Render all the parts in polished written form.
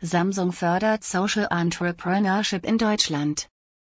Samsung fördert Social Entrepreneurship in Deutschland.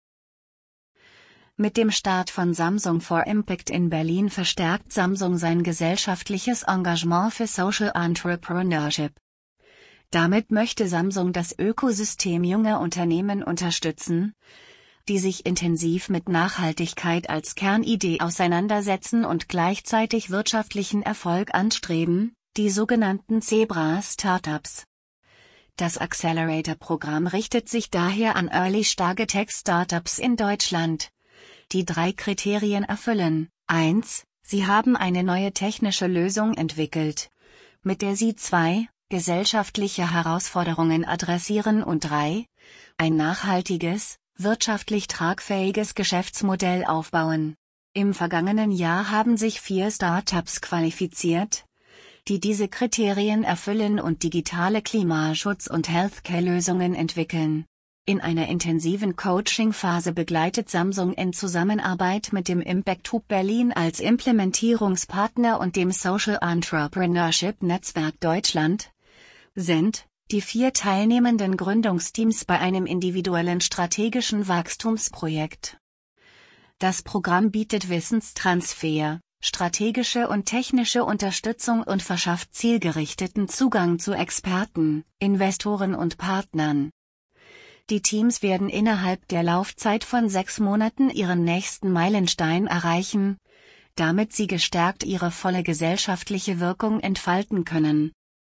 Mit dem Start von Samsung for Impact in Berlin verstärkt Samsung sein gesellschaftliches Engagement für Social Entrepreneurship. Damit möchte Samsung das Ökosystem junger Unternehmen unterstützen, die sich intensiv mit Nachhaltigkeit als Kernidee auseinandersetzen und gleichzeitig wirtschaftlichen Erfolg anstreben, die sogenannten Zebra-Startups. Das Accelerator-Programm richtet sich daher an Early-Stage-Tech-Startups in Deutschland, die 3 Kriterien erfüllen. 1. Sie haben eine neue technische Lösung entwickelt, mit der sie 2 gesellschaftliche Herausforderungen adressieren und 3. Ein nachhaltiges, wirtschaftlich tragfähiges Geschäftsmodell aufbauen. Im vergangenen Jahr haben sich 4 Startups qualifiziert, die diese Kriterien erfüllen und digitale Klimaschutz- und Healthcare-Lösungen entwickeln. In einer intensiven Coaching-Phase begleitet Samsung in Zusammenarbeit mit dem Impact Hub Berlin als Implementierungspartner und dem Social Entrepreneurship Netzwerk Deutschland sind die 4 teilnehmenden Gründungsteams bei einem individuellen strategischen Wachstumsprojekt. Das Programm bietet Wissenstransfer, strategische und technische Unterstützung und verschafft zielgerichteten Zugang zu Experten, Investoren und Partnern. Die Teams werden innerhalb der Laufzeit von 6 Monaten ihren nächsten Meilenstein erreichen, damit sie gestärkt ihre volle gesellschaftliche Wirkung entfalten können.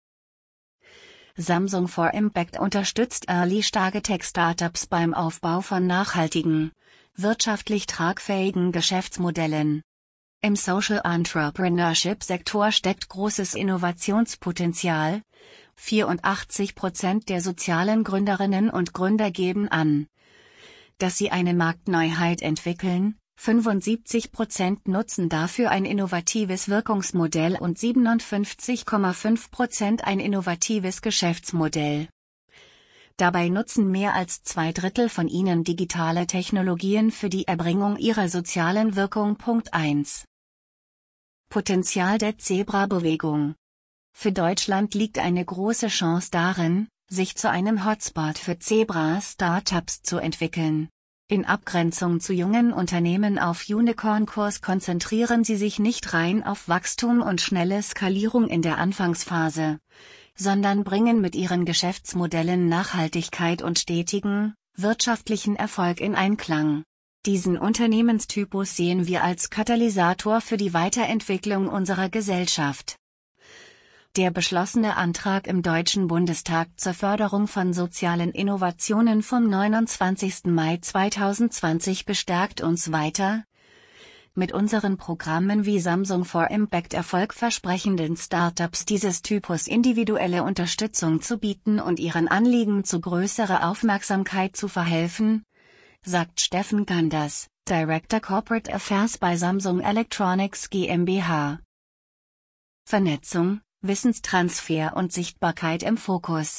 Samsung for Impact unterstützt Early-Stage-Tech-Startups beim Aufbau von nachhaltigen, wirtschaftlich tragfähigen Geschäftsmodellen. Im Social Entrepreneurship-Sektor steckt großes Innovationspotenzial. 84% der sozialen Gründerinnen und Gründer geben an, dass sie eine Marktneuheit entwickeln, 75% nutzen dafür ein innovatives Wirkungsmodell und 57,5% ein innovatives Geschäftsmodell. Dabei nutzen mehr als 2/3 von ihnen digitale Technologien für die Erbringung ihrer sozialen Wirkung. Punkt 1. Potenzial der Zebra-Bewegung. Für Deutschland liegt eine große Chance darin, sich zu einem Hotspot für Zebra-Startups zu entwickeln. In Abgrenzung zu jungen Unternehmen auf Unicorn-Kurs konzentrieren sie sich nicht rein auf Wachstum und schnelle Skalierung in der Anfangsphase, sondern bringen mit ihren Geschäftsmodellen Nachhaltigkeit und stetigen, wirtschaftlichen Erfolg in Einklang. Diesen Unternehmenstypus sehen wir als Katalysator für die Weiterentwicklung unserer Gesellschaft. Der beschlossene Antrag im Deutschen Bundestag zur Förderung von sozialen Innovationen vom 29. Mai 2020 bestärkt uns weiter, mit unseren Programmen wie Samsung for Impact erfolgversprechenden Startups dieses Typus individuelle Unterstützung zu bieten und ihren Anliegen zu größerer Aufmerksamkeit zu verhelfen, sagt Steffen Ganders, Director Corporate Affairs bei Samsung Electronics GmbH. Vernetzung, Wissenstransfer und Sichtbarkeit im Fokus.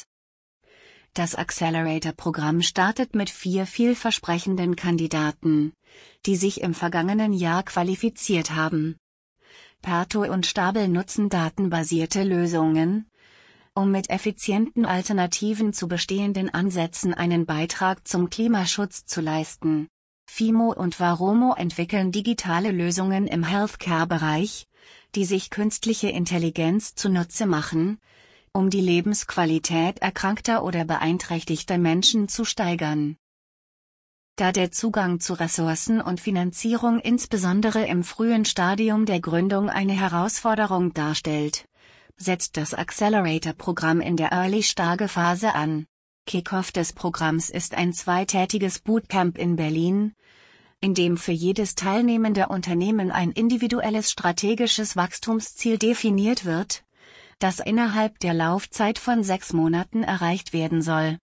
Das Accelerator-Programm startet mit 4 vielversprechenden Kandidaten, die sich im vergangenen Jahr qualifiziert haben. Perto und Stabel nutzen datenbasierte Lösungen, um mit effizienten Alternativen zu bestehenden Ansätzen einen Beitrag zum Klimaschutz zu leisten. Fimo und Varomo entwickeln digitale Lösungen im Healthcare-Bereich, die sich künstliche Intelligenz zunutze machen, um die Lebensqualität erkrankter oder beeinträchtigter Menschen zu steigern. Da der Zugang zu Ressourcen und Finanzierung insbesondere im frühen Stadium der Gründung eine Herausforderung darstellt, setzt das Accelerator-Programm in der Early-Stage-Phase an. Kickoff des Programms ist ein 2-tägiges Bootcamp in Berlin, in dem für jedes teilnehmende Unternehmen ein individuelles strategisches Wachstumsziel definiert wird, das innerhalb der Laufzeit von 6 Monaten erreicht werden soll.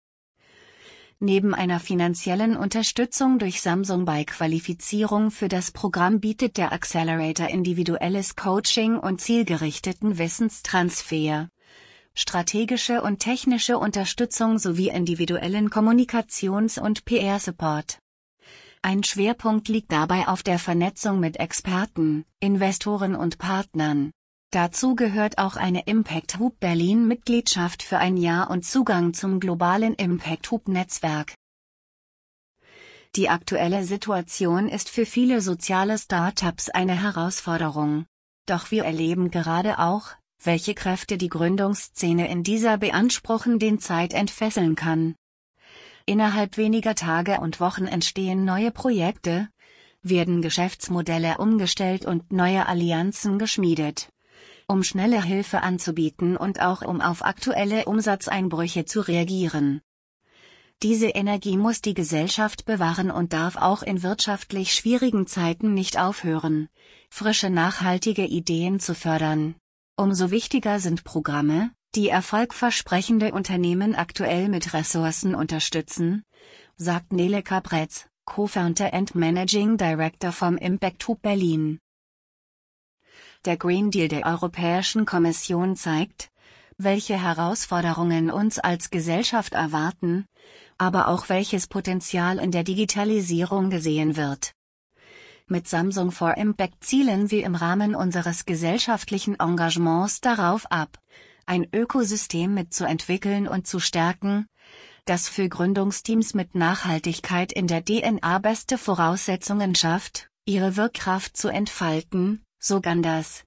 Neben einer finanziellen Unterstützung durch Samsung bei Qualifizierung für das Programm bietet der Accelerator individuelles Coaching und zielgerichteten Wissenstransfer, strategische und technische Unterstützung sowie individuellen Kommunikations- und PR-Support. Ein Schwerpunkt liegt dabei auf der Vernetzung mit Experten, Investoren und Partnern. Dazu gehört auch eine Impact Hub Berlin Mitgliedschaft für ein Jahr und Zugang zum globalen Impact Hub Netzwerk. Die aktuelle Situation ist für viele soziale Startups eine Herausforderung. Doch wir erleben gerade auch, welche Kräfte die Gründungsszene in dieser beanspruchenden Zeit entfesseln kann. Innerhalb weniger Tage und Wochen entstehen neue Projekte, werden Geschäftsmodelle umgestellt und neue Allianzen geschmiedet, um schnelle Hilfe anzubieten und auch um auf aktuelle Umsatzeinbrüche zu reagieren. Diese Energie muss die Gesellschaft bewahren und darf auch in wirtschaftlich schwierigen Zeiten nicht aufhören, frische nachhaltige Ideen zu fördern. Umso wichtiger sind Programme, die erfolgversprechende Unternehmen aktuell mit Ressourcen unterstützen, sagt Nele Capretz, Co-Founder and Managing Director vom Impact Hub Berlin. Der Green Deal der Europäischen Kommission zeigt, welche Herausforderungen uns als Gesellschaft erwarten, aber auch welches Potenzial in der Digitalisierung gesehen wird. Mit Samsung for Impact zielen wir im Rahmen unseres gesellschaftlichen Engagements darauf ab, ein Ökosystem mitzuentwickeln und zu stärken, das für Gründungsteams mit Nachhaltigkeit in der DNA beste Voraussetzungen schafft, ihre Wirkkraft zu entfalten, so Ganders.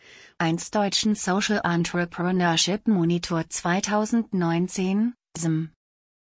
1 Deutschen Social Entrepreneurship Monitor 2019, SM